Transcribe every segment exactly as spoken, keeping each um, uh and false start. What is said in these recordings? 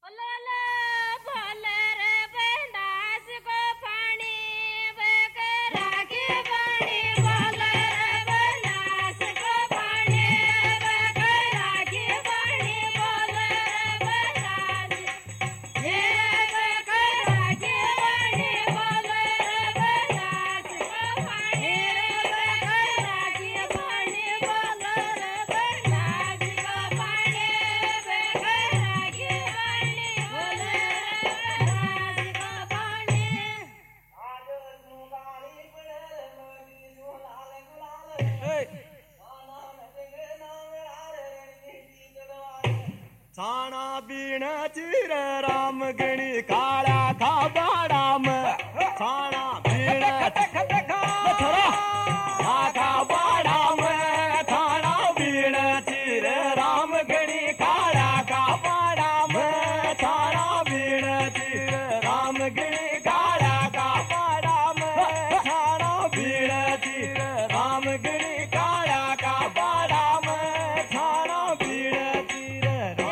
छाणा बीण चिर राम गणी काळा खाबाडाम छाणा बीण खाबाडाम छाणा बीण चिर राम गणी काळा खाबाडाम छाणा बीण चिर राम गणी काळा खाबाडाम छाणा बीण चिर राम गणी काळा खाबाडाम छाणा बीण चिर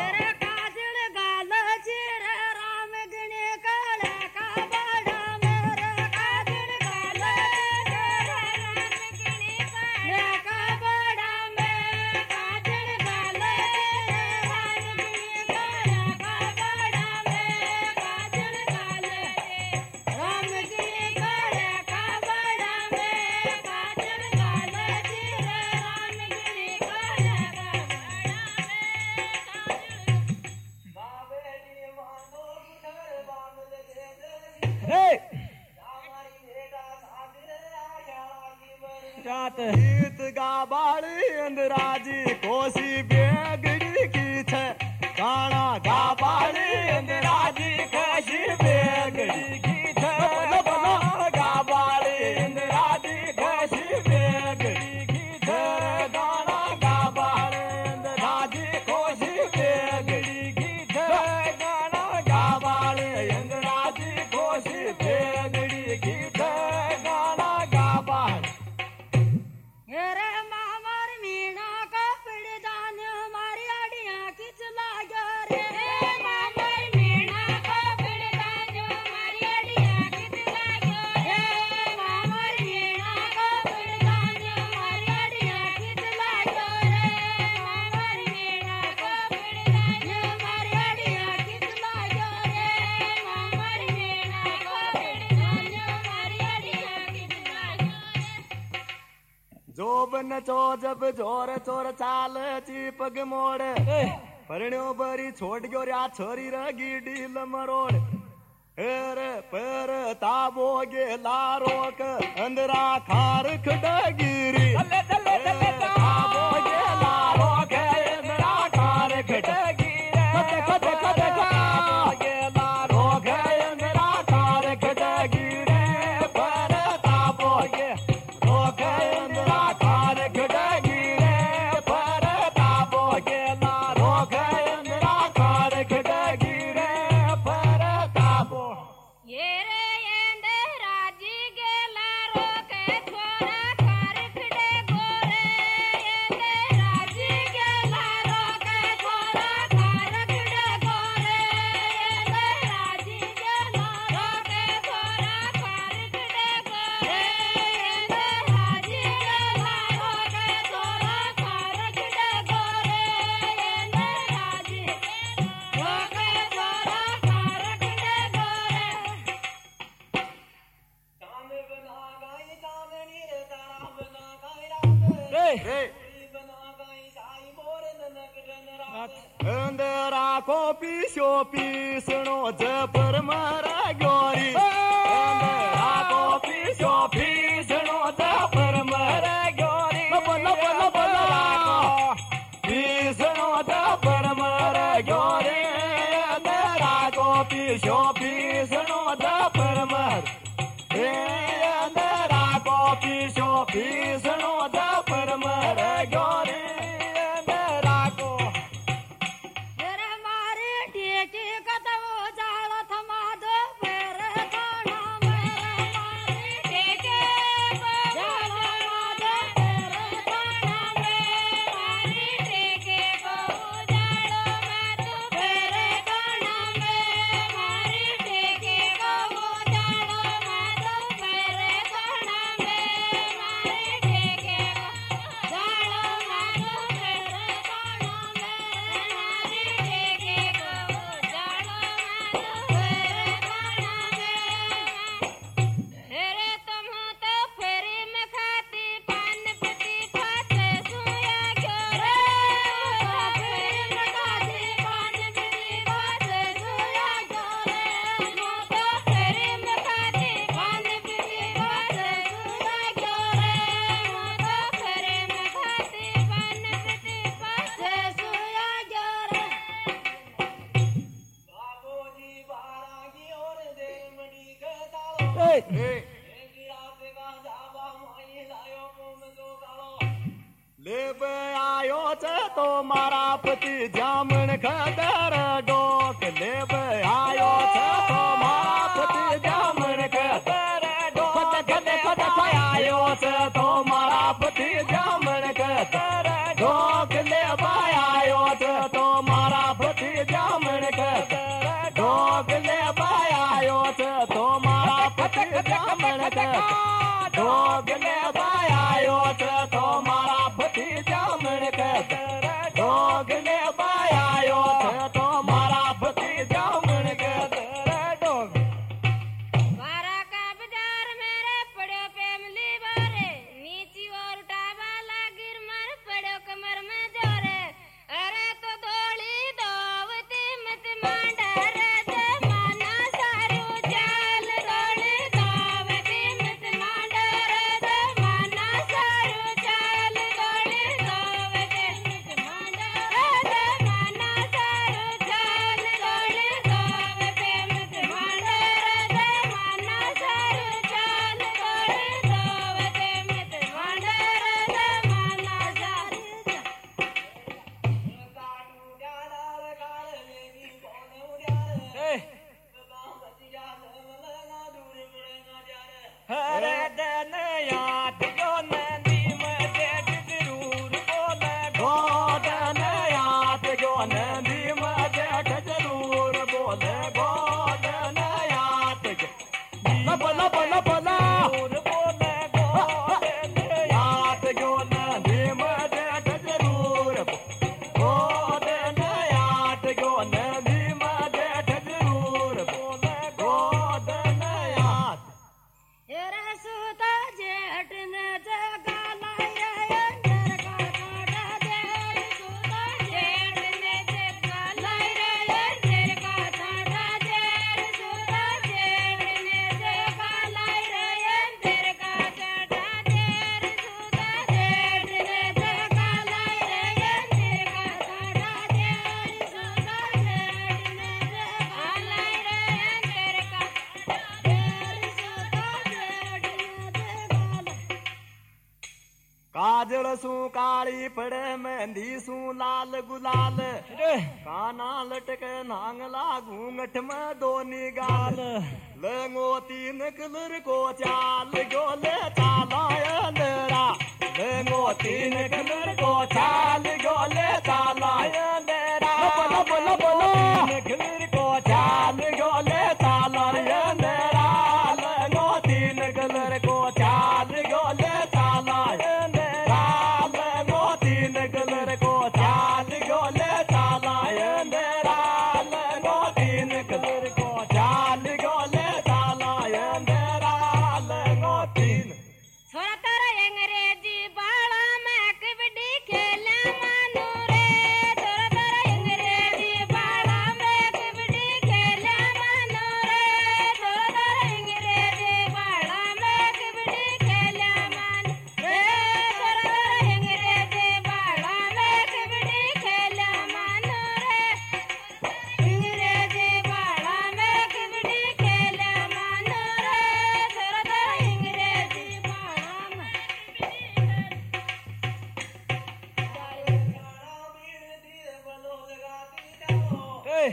गीत गाबाड़ी अंदराजी कोसी बेगड़ी की छे गाना गाबाड़ी अंदराजी कोसी बेगड़ी की छे गाबाड़ी अंदराजी कोसी बेगड़ी की छे गाना गाबाड़ी अंदराजी कोसी बेगड़ी की छे गाना गाबाड़ी अंदराजी कोसी बेगड़ी की छे गाना गाबाड़ी जोब नचो जब जोर चोर चाल ची पग मोड़ परण्यो बरी छोड़ गयो रा छोरी रगी डील मरोड़ हेर पर ताबो गे लारोक अंदरा खार खडगिरी ताबो गे लारोक अंदरा खार खडगिरी खड खड खड गे लारोक अंदरा खार खडगिरी पर ताबो गे रोक अंदरा खार खडगिरी पर ताबो गे लारोक अंदरा खार खडगिरी पर ताबो ये रे एंदे राजी गेला रोके छोरा खार खडे गोरे एंदे राजी गेला रोके छोरा खार खडे गोरे एंदे राजी गेला रोके छोरा खार खडे गोरे एंदे राजी गेला रोके छोरा खार खडे गोरे एंदे राजी गेला रोके छोरा खार खडे गोरे अंदरा को पीसो पीसनो जपर मारा ग्योरी अंदरा को पीसो पीसनो जपर मारा ग्योरी बोलो बोलो बोलो पीसनो जपर मारा ग्योरी अंदरा को पीसो पीसनो जपर मार अंदरा को पीसो पीसनो जपर मारा ग्योरी अंदरा को तेरे मारे ढेके कदवो जाल थमादो मेरे गाना मेरे मारे ढेके जाल थमादो मेरे गाना मेरे मारे ढेके को जालो मैं तो मेरे गाना ले आयो छे तो मारा पति जामन खदर डोक ले आयो छे तो मारा पति जामन खदर डोक खदे खदे आयो छे तो मारा पति जामन खदर डोक ले आयो छे तो मारा पति जामन खदर डोक ले आयो छे तो मारा पति जामन खदर डोक ले आयो छे तो मारा पति जामन खदर डोक ले आयो छे तो मारा पति जामन खदर डोक वारा का बाजार मेरे पड़ो फैमिली बारे नीची और उठावा लागिर मर पड़ो कमर में जोरे अरे तो धोली दोवती मत मांडर जमाना सारू चाल धोली दोवती मत मांडर जमाना सारू चाल धोली दोवती मत मांडर जमाना सारू चाल धोली दोवती मत मांडर जमाना सारू चाल धोली दोवती मत मांडर जमाना सारू हरे दिन याद जो नंदी मजे जरूर बोले गोदन याद जो नंदी मजे जरूर बोले गोदन याद बोला बोला बोला बोले गोदन याद जो नंदी मजे जरूर गोदन याद जो नंदी मजे जरूर बोले गोदन याद तेरा सूता जेठ ने जगा लाया अंदर का काटा जेठ सूता जेठ ने जगा लाया अंदर का काटा जेठ सूता जेठ ने जगा लाया अंदर का काटा जेठ सूता जेठ ने जगा लाया अंदर का काटा जेठ सूता जेठ ने जगा लाया अंदर का जेठ सूता जेठ ने जगा काजल सू काली पड़े मेहंदी सू लाल गुलाल काना लटके नांगला घूंघट में दोनी गाल लंगो तीन कलर को चाल गोले चाला अंधेरा लंगो तीन कलर को चाल गोले चाला अंधेरा बोलो बोलो बोलो तीन कलर को चाल गोले चाला अंधेरा लंगो तीन कलर को चाल गोले चाला अंधेरा लंगो तीन कलर को चाल गोले चाला अंधेरा लंगो तीन कलर को चाल गोले चाला अंधेरा लंगो तीन छोरा तारा अंग्रेजी बाला मैं कबड्डी खेला मानू रे छोरा तारा अंग्रेजी बाला मैं कबड्डी खेला मानू रे छोरा तारा अंग्रेजी बाला मैं कबड्डी खेला मानू रे छोरा तारा अंग्रेजी बाला मैं कबड्डी खेला मानू रे अंग्रेजी बाला मैं कबड्डी खेला मानू रे छोरा तारा अंग्रेजी बाला मैं ए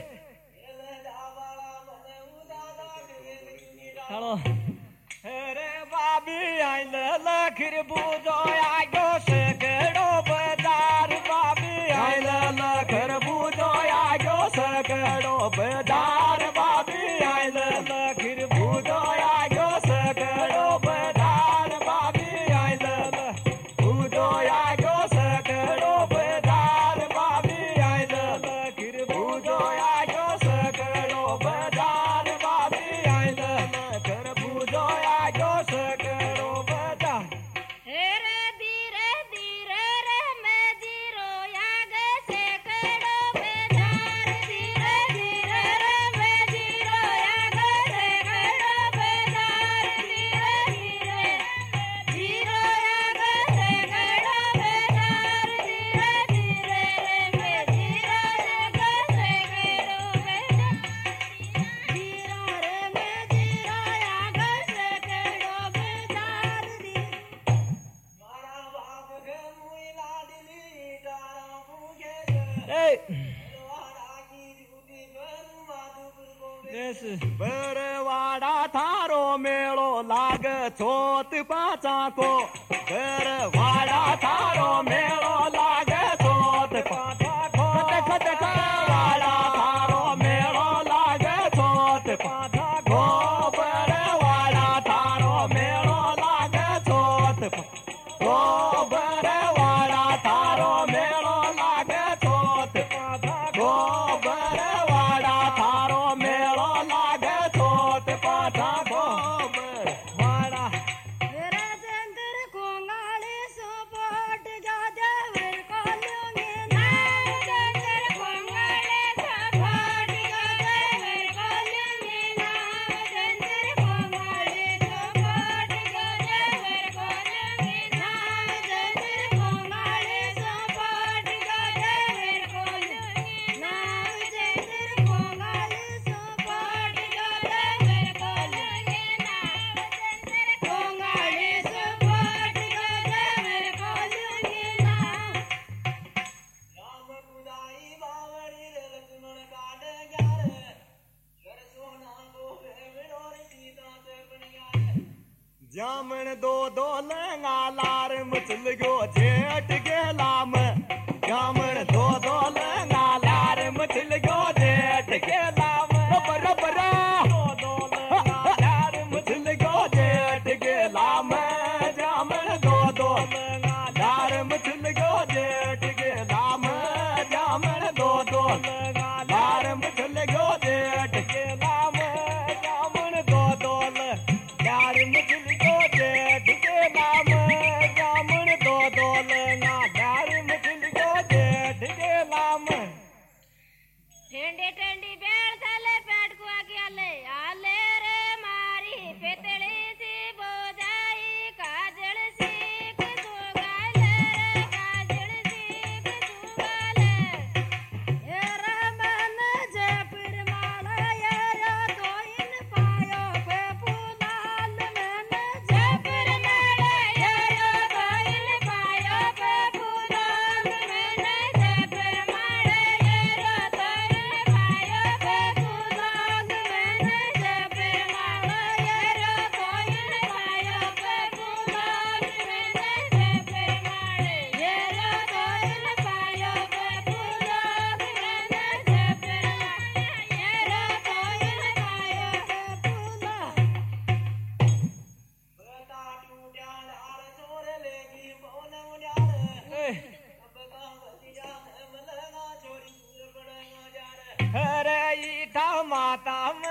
चलो अरे बाबी आइल लखर बूजो आगो सकड़ो बाजार बाबी आइल लखर बूजो आगो सकड़ो बाजार बाबी आइल लखर बूजो आगो सकड़ो बाजार बाबी आइल बूजो आगो सकड़ो बाजार बाबी आइल लखर बूजो आगो सकड़ो बाजार बाबी आइल लखर बूजो आगो सकड़ो बाजार हेरे धीरे धीरे रे मैं जीरो याग से कड़ो बेजार धीरे धीरे रे मैं जीरो याग से कड़ो बेजार धीरे धीरे जीरो याग से कड़ो बेजार धीरे धीरे रे मैं जीरो याग से कड़ो बरवाड़ा थारो मेलो लाग छोत पाचा को बरवाड़ा थारो मेलो लाग छोत पाचा को खत खत वाड़ा थारो मेलो लाग छोत पाचा को बरवाड़ा थारो मेलो लाग छोत को बरवाड़ा थारो मेलो लाग छोत पाचा को बरवाड़ा थारो मेलो लाग छोत पाचा को बरवाड़ा मेरा चंद्र कोंगाले सपोर्ट गाजा वर कोलुंगे ना चंद्र कोंगाले सपोर्ट गाजा वर कोलुंगे ना चंद्र कोंगाले सपोर्ट गाजा वर कोलुंगे ना चंद्र कोंगाले सपोर्ट गाजा वर कोलुंगे ना चंद्र कोंगाले सपोर्ट गाजा वर कोलुंगे ना चंद्र कोंगाले सपोर्ट गाजा वर कोलुंगे ना राम पुजाई बावड़ी लक्ष्मण काट ग्यार कर सोना को भेवड़ोर सीता से बनियार जामन दो दो लंगा लार मचल गयो जेठ के लाम जामन दो दो लंगा लार मचल गयो जेठ के लाम रबर रबर दो दो लंगा लार मचल गयो जेठ के लाम जामन दो दो लंगा लार मचल गयो जेठ के लाम जामन दो दो लंगा लार मचल गयो जेठ के लाम जामन दो दो लार मचल गयो जेठ के लाम जामन दो दो लंगा लार मचल गयो जेठ के लाम ठंडी ठंडी बेल साले पेट को आगे आले आले रे मारी पेतली सी बोझाई काजल सी कुसुगाले रे काजल सी कुसुगाले ये रमन जयपुर माला ये रो दोइन पायो पे पुलाल मन जयपुर माला ये रो दोइन पायो पे पुलाल मन जयपुर माला ये रो दोइन पायो पे पुलाल मन जयपुर माला ये रो दोइन पायो पे पुलाल मन जयपुर माला ये रो दोइन पायो पे पुलाल मन जयपुर माला ये रो दोइन पायो पे पुलाल बता टूट्या लार चोर लेगी बोल मुड्यार बता बतिया मलगा चोरी दूर पड़ेगा जार अरे ईटा माता